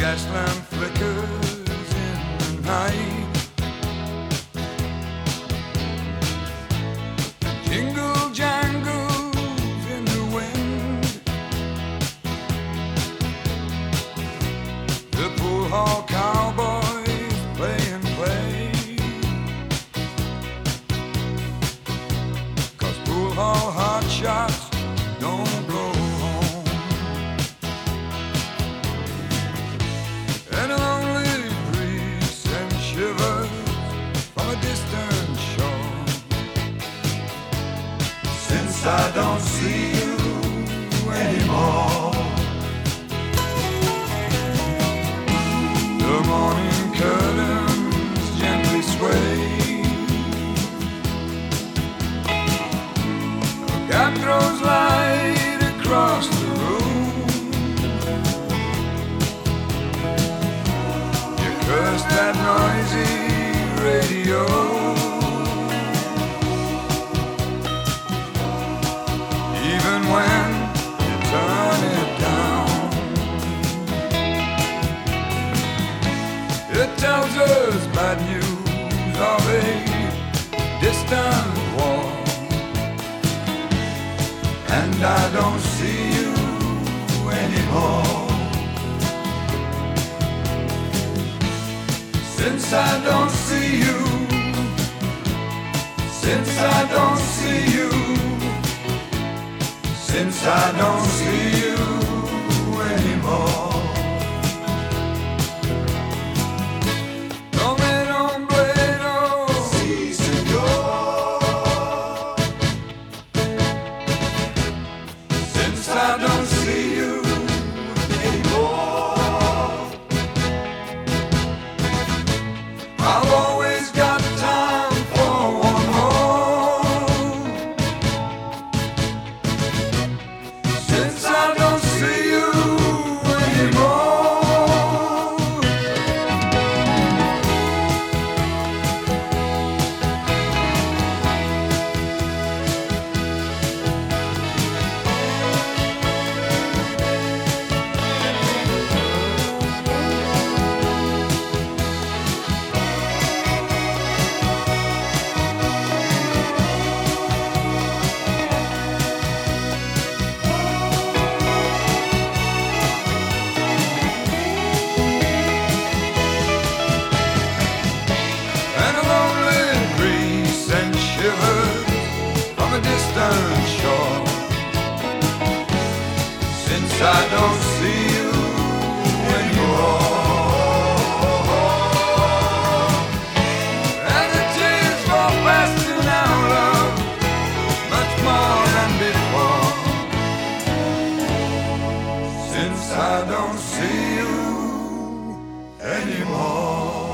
gas lamp flickers in the night. Jingle jangles in the wind. The pool hall cowboys play and play. 'Cause pool hall hot shots don't go home. And a lonely breeze sends shivers from a distant shore. Since I don't see you anymore, the morning curtains gently sway. A gap throws light across the room. You curse that noisy radio. Even when you turn it down, it tells us bad news of a distant war. And I don't see you anymore. Since I don't see you, since I don't see you, since I don't see you anymore. Don't blame, si, senor. Since I don't see you anymore, I've always got time for one more. Since I don't see you anymore, and a lonely breeze sends shivers from a distant shore. Since I don't see you anymore, and the tears fall fast in our love, much more than before. Since I don't see you anymore.